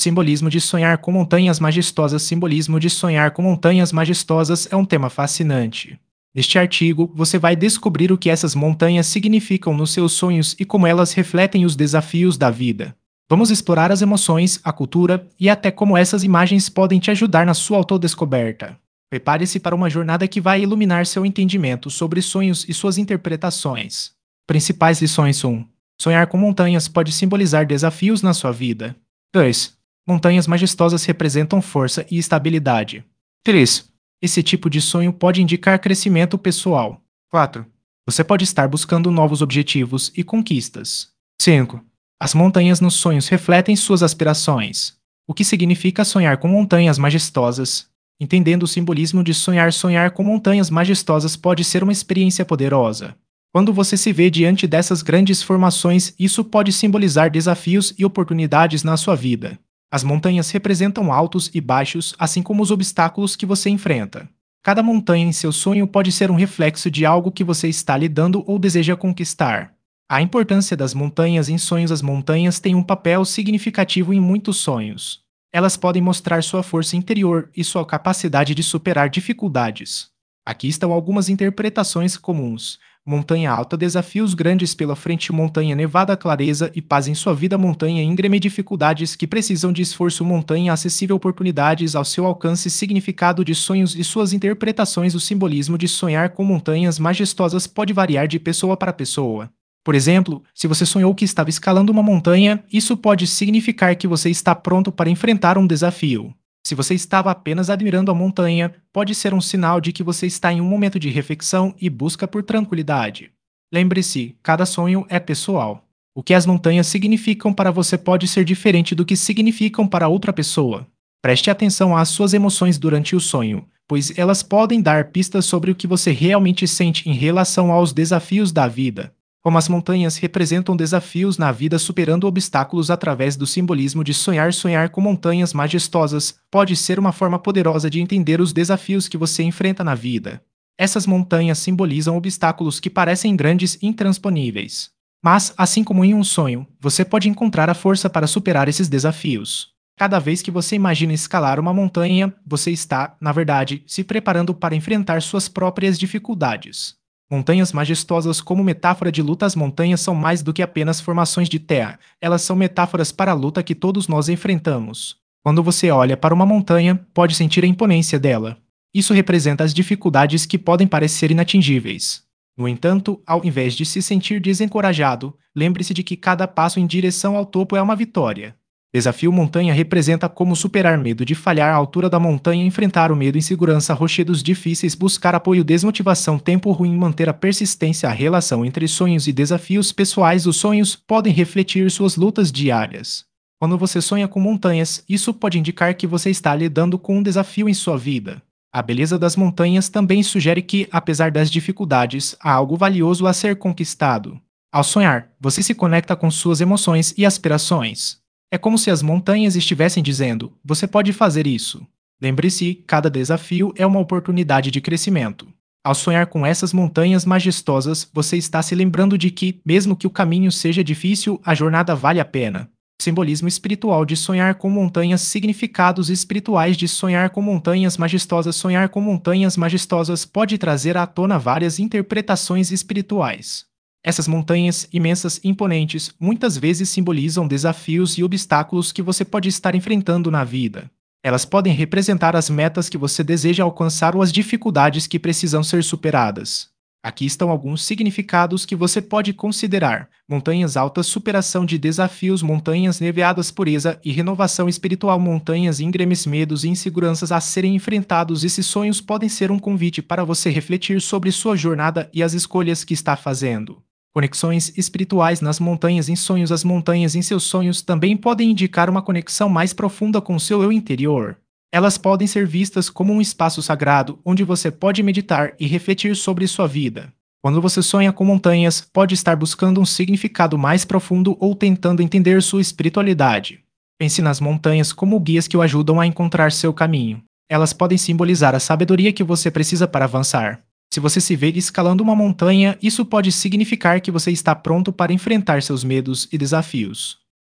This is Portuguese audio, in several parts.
Simbolismo de sonhar com montanhas majestosas. Simbolismo de sonhar com montanhas majestosas é um tema fascinante. Neste artigo, você vai descobrir o que essas montanhas significam nos seus sonhos e como elas refletem os desafios da vida. Vamos explorar as emoções, a cultura e até como essas imagens podem te ajudar na sua autodescoberta. Prepare-se para uma jornada que vai iluminar seu entendimento sobre sonhos e suas interpretações. Principais lições 1. Sonhar com montanhas pode simbolizar desafios na sua vida. 2. Montanhas majestosas representam força e estabilidade. 3. Esse tipo de sonho pode indicar crescimento pessoal. 4. Você pode estar buscando novos objetivos e conquistas. 5. As montanhas nos sonhos refletem suas aspirações. O que significa sonhar com montanhas majestosas? Entendendo o simbolismo de sonhar, sonhar com montanhas majestosas pode ser uma experiência poderosa. Quando você se vê diante dessas grandes formações, isso pode simbolizar desafios e oportunidades na sua vida. As montanhas representam altos e baixos, assim como os obstáculos que você enfrenta. Cada montanha em seu sonho pode ser um reflexo de algo que você está lidando ou deseja conquistar. A importância das montanhas em sonhos. As montanhas têm um papel significativo em muitos sonhos. Elas podem mostrar sua força interior e sua capacidade de superar dificuldades. Aqui estão algumas interpretações comuns. Montanha alta, desafios grandes pela frente. Montanha nevada, clareza e paz em sua vida. Montanha íngreme, dificuldades que precisam de esforço. Montanha acessível, oportunidades ao seu alcance. Significado de sonhos e suas interpretações. O simbolismo de sonhar com montanhas majestosas pode variar de pessoa para pessoa. Por exemplo, se você sonhou que estava escalando uma montanha, isso pode significar que você está pronto para enfrentar um desafio. Se você estava apenas admirando a montanha, pode ser um sinal de que você está em um momento de reflexão e busca por tranquilidade. Lembre-se, cada sonho é pessoal. O que as montanhas significam para você pode ser diferente do que significam para outra pessoa. Preste atenção às suas emoções durante o sonho, pois elas podem dar pistas sobre o que você realmente sente em relação aos desafios da vida. Como as montanhas representam desafios na vida, superando obstáculos através do simbolismo de sonhar, sonhar com montanhas majestosas pode ser uma forma poderosa de entender os desafios que você enfrenta na vida. Essas montanhas simbolizam obstáculos que parecem grandes e intransponíveis. Mas, assim como em um sonho, você pode encontrar a força para superar esses desafios. Cada vez que você imagina escalar uma montanha, você está, na verdade, se preparando para enfrentar suas próprias dificuldades. Montanhas majestosas como metáfora de luta. As montanhas são mais do que apenas formações de terra, elas são metáforas para a luta que todos nós enfrentamos. Quando você olha para uma montanha, pode sentir a imponência dela. Isso representa as dificuldades que podem parecer inatingíveis. No entanto, ao invés de se sentir desencorajado, lembre-se de que cada passo em direção ao topo é uma vitória. Desafio montanha representa como superar medo de falhar à altura da montanha, enfrentar o medo, insegurança, rochedos difíceis, buscar apoio, desmotivação, tempo ruim, manter a persistência. A relação entre sonhos e desafios pessoais. Os sonhos podem refletir suas lutas diárias. Quando você sonha com montanhas, isso pode indicar que você está lidando com um desafio em sua vida. A beleza das montanhas também sugere que, apesar das dificuldades, há algo valioso a ser conquistado. Ao sonhar, você se conecta com suas emoções e aspirações. É como se as montanhas estivessem dizendo: você pode fazer isso. Lembre-se, cada desafio é uma oportunidade de crescimento. Ao sonhar com essas montanhas majestosas, você está se lembrando de que, mesmo que o caminho seja difícil, a jornada vale a pena. Simbolismo espiritual de sonhar com montanhas. Significados espirituais de sonhar com montanhas majestosas. Sonhar com montanhas majestosas pode trazer à tona várias interpretações espirituais. Essas montanhas imensas e imponentes muitas vezes simbolizam desafios e obstáculos que você pode estar enfrentando na vida. Elas podem representar as metas que você deseja alcançar ou as dificuldades que precisam ser superadas. Aqui estão alguns significados que você pode considerar: montanhas altas, superação de desafios; montanhas neveadas, pureza e renovação espiritual; montanhas íngremes, medos e inseguranças a serem enfrentados. Esses sonhos podem ser um convite para você refletir sobre sua jornada e as escolhas que está fazendo. Conexões espirituais nas montanhas em sonhos. As montanhas em seus sonhos também podem indicar uma conexão mais profunda com seu eu interior. Elas podem ser vistas como um espaço sagrado onde você pode meditar e refletir sobre sua vida. Quando você sonha com montanhas, pode estar buscando um significado mais profundo ou tentando entender sua espiritualidade. Pense nas montanhas como guias que o ajudam a encontrar seu caminho. Elas podem simbolizar a sabedoria que você precisa para avançar. Se você se vê escalando uma montanha, isso pode significar que você está pronto para enfrentar seus medos e desafios.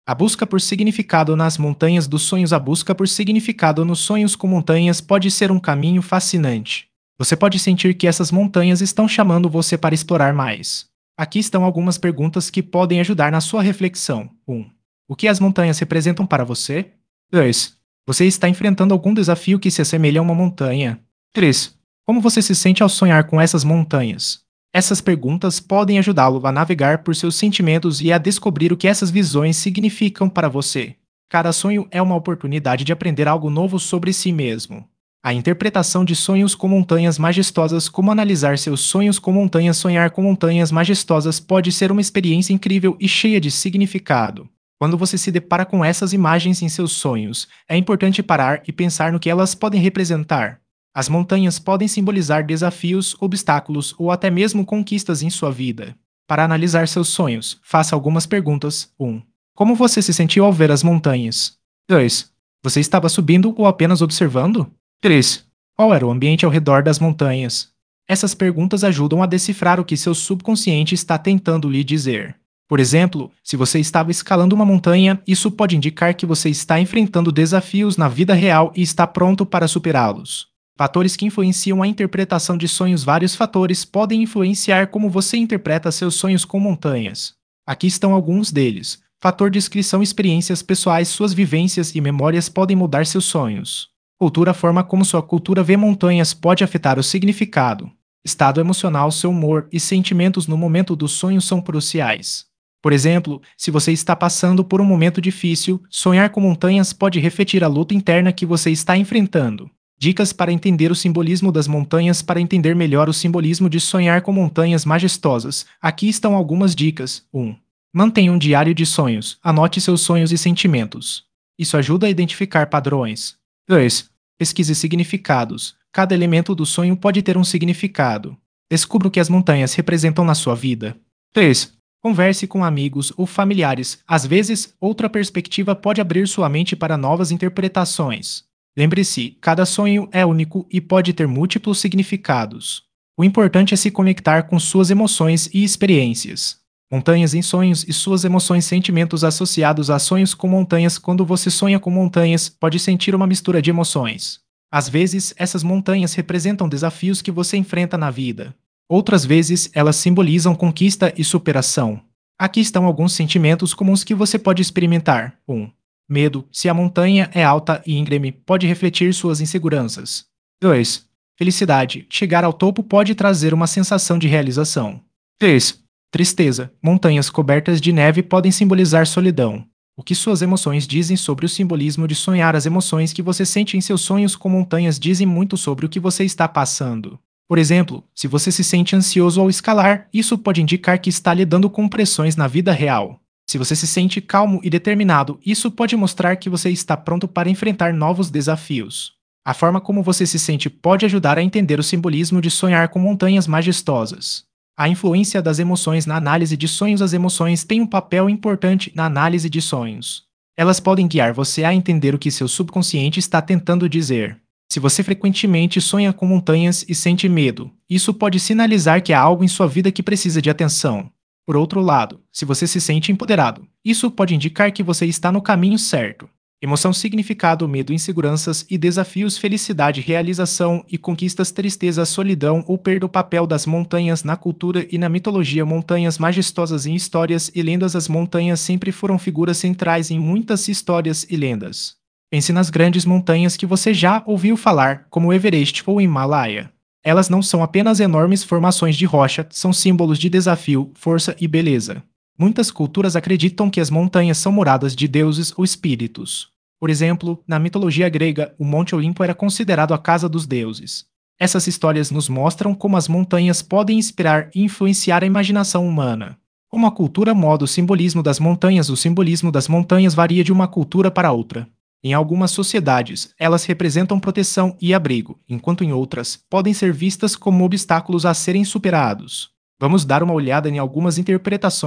A busca por significado nas montanhas dos sonhos. A busca por significado nos sonhos com montanhas pode ser um caminho fascinante. Você pode sentir que essas montanhas estão chamando você para explorar mais. Aqui estão algumas perguntas que podem ajudar na sua reflexão. 1. O que as montanhas representam para você? 2. Você está enfrentando algum desafio que se assemelha a uma montanha? 3. Como você se sente ao sonhar com essas montanhas? Essas perguntas podem ajudá-lo a navegar por seus sentimentos e a descobrir o que essas visões significam para você. Cada sonho é uma oportunidade de aprender algo novo sobre si mesmo. A interpretação de sonhos com montanhas majestosas. Como analisar seus sonhos com montanhas? Sonhar com montanhas majestosas pode ser uma experiência incrível e cheia de significado. Quando você se depara com essas imagens em seus sonhos, é importante parar e pensar no que elas podem representar. As montanhas podem simbolizar desafios, obstáculos ou até mesmo conquistas em sua vida. Para analisar seus sonhos, faça algumas perguntas. 1. Como você se sentiu ao ver as montanhas? 2. Você estava subindo ou apenas observando? 3. Qual era o ambiente ao redor das montanhas? Essas perguntas ajudam a decifrar o que seu subconsciente está tentando lhe dizer. Por exemplo, se você estava escalando uma montanha, isso pode indicar que você está enfrentando desafios na vida real e está pronto para superá-los. Fatores que influenciam a interpretação de sonhos. Vários fatores podem influenciar como você interpreta seus sonhos com montanhas. Aqui estão alguns deles. Fator descrição. Experiências pessoais. Suas vivências e memórias podem mudar seus sonhos. Cultura. A forma como sua cultura vê montanhas pode afetar o significado. Estado emocional. Seu humor e sentimentos no momento do sonho são cruciais. Por exemplo, se você está passando por um momento difícil, sonhar com montanhas pode refletir a luta interna que você está enfrentando. Dicas para entender o simbolismo das montanhas. Para entender melhor o simbolismo de sonhar com montanhas majestosas, aqui estão algumas dicas. 1. Mantenha um diário de sonhos. Anote seus sonhos e sentimentos. Isso ajuda a identificar padrões. 2. Pesquise significados. Cada elemento do sonho pode ter um significado. Descubra o que as montanhas representam na sua vida. 3. Converse com amigos ou familiares. Às vezes, outra perspectiva pode abrir sua mente para novas interpretações. Lembre-se, cada sonho é único e pode ter múltiplos significados. O importante é se conectar com suas emoções e experiências. Montanhas em sonhos e suas emoções. Sentimentos associados a sonhos com montanhas. Quando você sonha com montanhas, pode sentir uma mistura de emoções. Às vezes, essas montanhas representam desafios que você enfrenta na vida. Outras vezes, elas simbolizam conquista e superação. Aqui estão alguns sentimentos comuns que você pode experimentar. 1. Medo. Se a montanha é alta e íngreme, pode refletir suas inseguranças. 2. Felicidade. Chegar ao topo pode trazer uma sensação de realização. 3. Tristeza. Montanhas cobertas de neve podem simbolizar solidão. O que suas emoções dizem sobre o simbolismo de sonhar? As emoções que você sente em seus sonhos com montanhas dizem muito sobre o que você está passando. Por exemplo, se você se sente ansioso ao escalar, isso pode indicar que está lidando com pressões na vida real. Se você se sente calmo e determinado, isso pode mostrar que você está pronto para enfrentar novos desafios. A forma como você se sente pode ajudar a entender o simbolismo de sonhar com montanhas majestosas. A influência das emoções na análise de sonhos. As emoções têm um papel importante na análise de sonhos. Elas podem guiar você a entender o que seu subconsciente está tentando dizer. Se você frequentemente sonha com montanhas e sente medo, isso pode sinalizar que há algo em sua vida que precisa de atenção. Por outro lado, se você se sente empoderado, isso pode indicar que você está no caminho certo. Emoção, significado, medo, inseguranças e desafios. Felicidade, realização e conquistas. Tristeza, solidão ou perda. O papel das montanhas na cultura e na mitologia. Montanhas majestosas em histórias e lendas. As montanhas sempre foram figuras centrais em muitas histórias e lendas. Pense nas grandes montanhas que você já ouviu falar, como Everest ou Himalaia. Elas não são apenas enormes formações de rocha, são símbolos de desafio, força e beleza. Muitas culturas acreditam que as montanhas são moradas de deuses ou espíritos. Por exemplo, na mitologia grega, o Monte Olimpo era considerado a casa dos deuses. Essas histórias nos mostram como as montanhas podem inspirar e influenciar a imaginação humana. Como a cultura moda o simbolismo das montanhas. O simbolismo das montanhas varia de uma cultura para outra. Em algumas sociedades, elas representam proteção e abrigo, enquanto em outras, podem ser vistas como obstáculos a serem superados. Vamos dar uma olhada em algumas interpretações.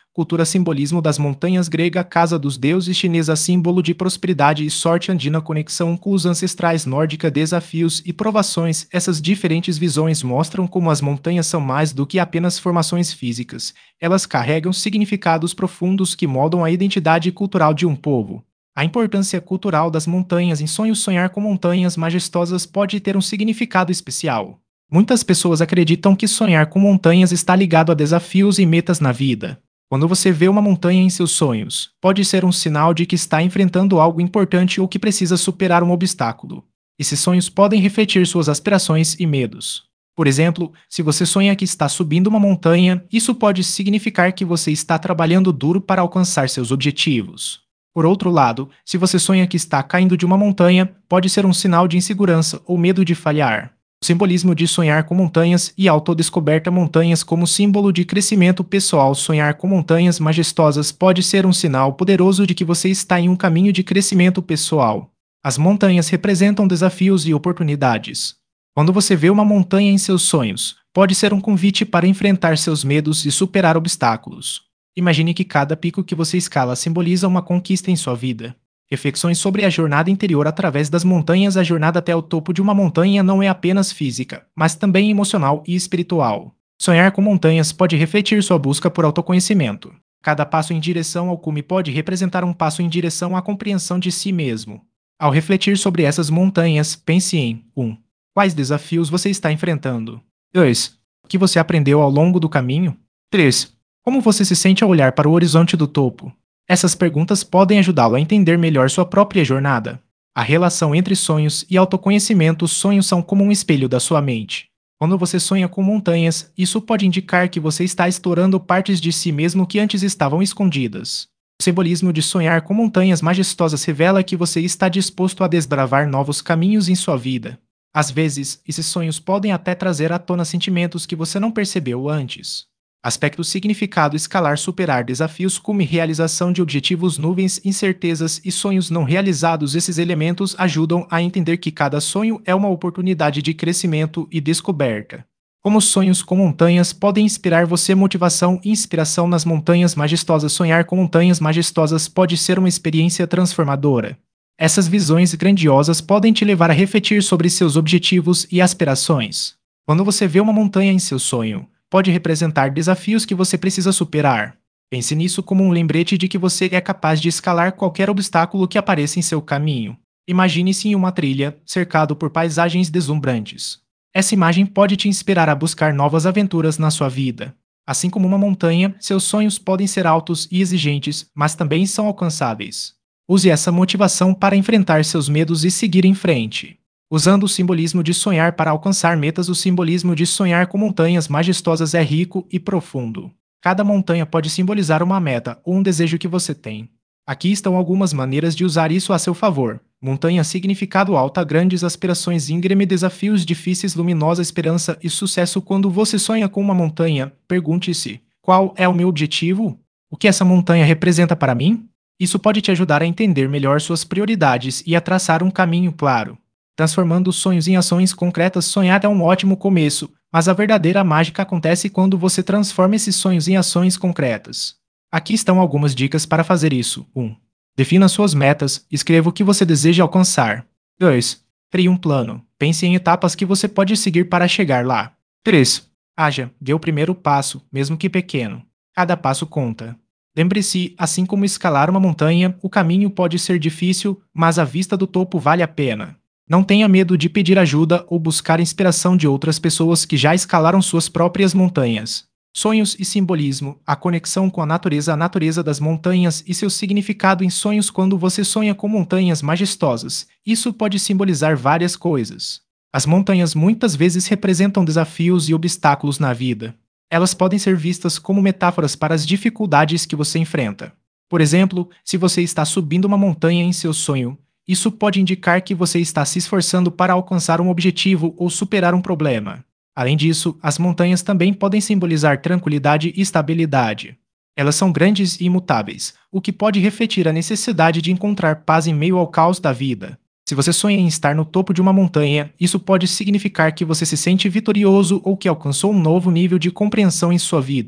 cultura simbolismo das montanhas grega, casa dos deuses chinesa, símbolo de prosperidade e sorte andina, conexão com os ancestrais nórdica, desafios e provações. Essas diferentes visões mostram como as montanhas são mais do que apenas formações físicas. Elas carregam significados profundos que moldam a identidade cultural de um povo. A importância cultural das montanhas. Em sonhos, sonhar com montanhas majestosas pode ter um significado especial. Muitas pessoas acreditam que sonhar com montanhas está ligado a desafios e metas na vida. Quando você vê uma montanha em seus sonhos, pode ser um sinal de que está enfrentando algo importante ou que precisa superar um obstáculo. Esses sonhos podem refletir suas aspirações e medos. Por exemplo, se você sonha que está subindo uma montanha, isso pode significar que você está trabalhando duro para alcançar seus objetivos. Por outro lado, se você sonha que está caindo de uma montanha, pode ser um sinal de insegurança ou medo de falhar. O simbolismo de sonhar com montanhas e autodescoberta. Montanhas como símbolo de crescimento pessoal. Sonhar com montanhas majestosas pode ser um sinal poderoso de que você está em um caminho de crescimento pessoal. As montanhas representam desafios e oportunidades. Quando você vê uma montanha em seus sonhos, pode ser um convite para enfrentar seus medos e superar obstáculos. Imagine que cada pico que você escala simboliza uma conquista em sua vida. Reflexões sobre a jornada interior através das montanhas. A jornada até o topo de uma montanha não é apenas física, mas também emocional e espiritual. Sonhar com montanhas pode refletir sua busca por autoconhecimento. Cada passo em direção ao cume pode representar um passo em direção à compreensão de si mesmo. Ao refletir sobre essas montanhas, pense em 1. Quais desafios você está enfrentando? 2. O que você aprendeu ao longo do caminho? 3. Como você se sente ao olhar para o horizonte do topo? Essas perguntas podem ajudá-lo a entender melhor sua própria jornada. A relação entre sonhos e autoconhecimento. Os sonhos são como um espelho da sua mente. Quando você sonha com montanhas, isso pode indicar que você está explorando partes de si mesmo que antes estavam escondidas. O simbolismo de sonhar com montanhas majestosas revela que você está disposto a desbravar novos caminhos em sua vida. Às vezes, esses sonhos podem até trazer à tona sentimentos que você não percebeu antes. Aspecto significado. Escalar, superar desafios, cume, realização de objetivos, nuvens, incertezas e sonhos não realizados. Esses elementos ajudam a entender que cada sonho é uma oportunidade de crescimento e descoberta. Como sonhos com montanhas podem inspirar você. Motivação e inspiração nas montanhas majestosas. Sonhar com montanhas majestosas pode ser uma experiência transformadora. Essas visões grandiosas podem te levar a refletir sobre seus objetivos e aspirações. Quando você vê uma montanha em seu sonho, pode representar desafios que você precisa superar. Pense nisso como um lembrete de que você é capaz de escalar qualquer obstáculo que apareça em seu caminho. Imagine-se em uma trilha, cercado por paisagens deslumbrantes. Essa imagem pode te inspirar a buscar novas aventuras na sua vida. Assim como uma montanha, seus sonhos podem ser altos e exigentes, mas também são alcançáveis. Use essa motivação para enfrentar seus medos e seguir em frente. Usando o simbolismo de sonhar para alcançar metas. O simbolismo de sonhar com montanhas majestosas é rico e profundo. Cada montanha pode simbolizar uma meta ou um desejo que você tem. Aqui estão algumas maneiras de usar isso a seu favor. Montanha, significado alta, grandes aspirações, íngreme, desafios difíceis, luminosa, esperança e sucesso. Quando você sonha com uma montanha, pergunte-se: qual é o meu objetivo? O que essa montanha representa para mim? Isso pode te ajudar a entender melhor suas prioridades e a traçar um caminho claro. Transformando os sonhos em ações concretas. Sonhar é um ótimo começo, mas a verdadeira mágica acontece quando você transforma esses sonhos em ações concretas. Aqui estão algumas dicas para fazer isso. 1. Defina suas metas, escreva o que você deseja alcançar. 2. Crie um plano, pense em etapas que você pode seguir para chegar lá. 3. Haja, dê o primeiro passo, mesmo que pequeno. Cada passo conta. Lembre-se, assim como escalar uma montanha, o caminho pode ser difícil, mas a vista do topo vale a pena. Não tenha medo de pedir ajuda ou buscar inspiração de outras pessoas que já escalaram suas próprias montanhas. Sonhos e simbolismo. A conexão com a natureza das montanhas e seu significado em sonhos. Quando você sonha com montanhas majestosas, isso pode simbolizar várias coisas. As montanhas muitas vezes representam desafios e obstáculos na vida. Elas podem ser vistas como metáforas para as dificuldades que você enfrenta. Por exemplo, se você está subindo uma montanha em seu sonho, isso pode indicar que você está se esforçando para alcançar um objetivo ou superar um problema. Além disso, as montanhas também podem simbolizar tranquilidade e estabilidade. Elas são grandes e imutáveis, o que pode refletir a necessidade de encontrar paz em meio ao caos da vida. Se você sonha em estar no topo de uma montanha, isso pode significar que você se sente vitorioso ou que alcançou um novo nível de compreensão em sua vida.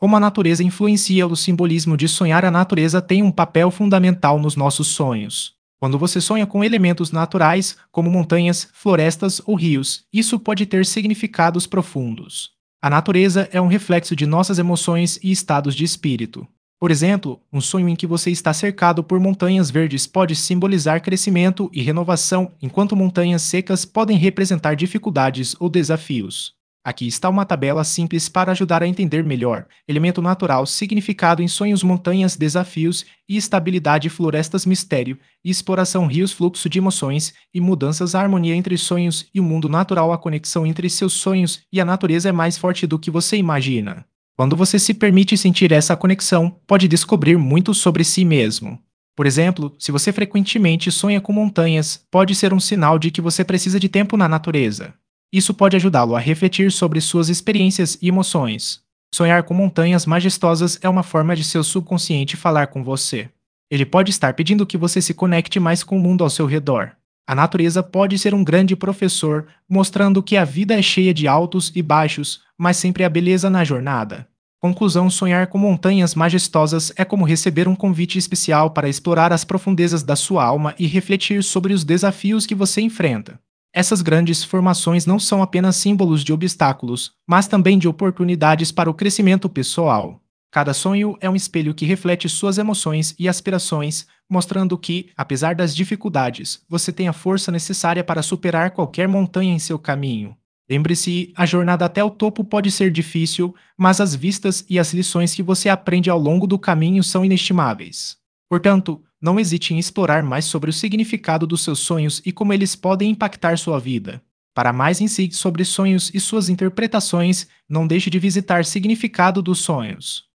Como a natureza influencia o simbolismo de sonhar, a natureza tem um papel fundamental nos nossos sonhos. Quando você sonha com elementos naturais, como montanhas, florestas ou rios, isso pode ter significados profundos. A natureza é um reflexo de nossas emoções e estados de espírito. Por exemplo, um sonho em que você está cercado por montanhas verdes pode simbolizar crescimento e renovação, enquanto montanhas secas podem representar dificuldades ou desafios. Aqui está uma tabela simples para ajudar a entender melhor. Elemento natural, significado em sonhos, montanhas, desafios e estabilidade, florestas, mistério e exploração, rios, fluxo de emoções e mudanças, a harmonia entre sonhos e o mundo natural, a conexão entre seus sonhos e a natureza é mais forte do que você imagina. Quando você se permite sentir essa conexão, pode descobrir muito sobre si mesmo. Por exemplo, se você frequentemente sonha com montanhas, pode ser um sinal de que você precisa de tempo na natureza. Isso pode ajudá-lo a refletir sobre suas experiências e emoções. Sonhar com montanhas majestosas é uma forma de seu subconsciente falar com você. Ele pode estar pedindo que você se conecte mais com o mundo ao seu redor. A natureza pode ser um grande professor, mostrando que a vida é cheia de altos e baixos, mas sempre há beleza na jornada. Conclusão: sonhar com montanhas majestosas é como receber um convite especial para explorar as profundezas da sua alma e refletir sobre os desafios que você enfrenta. Essas grandes formações não são apenas símbolos de obstáculos, mas também de oportunidades para o crescimento pessoal. Cada sonho é um espelho que reflete suas emoções e aspirações, mostrando que, apesar das dificuldades, você tem a força necessária para superar qualquer montanha em seu caminho. Lembre-se, a jornada até o topo pode ser difícil, mas as vistas e as lições que você aprende ao longo do caminho são inestimáveis. Portanto, não hesite em explorar mais sobre o significado dos seus sonhos e como eles podem impactar sua vida. Para mais insights sobre sonhos e suas interpretações, não deixe de visitar Significado dos Sonhos.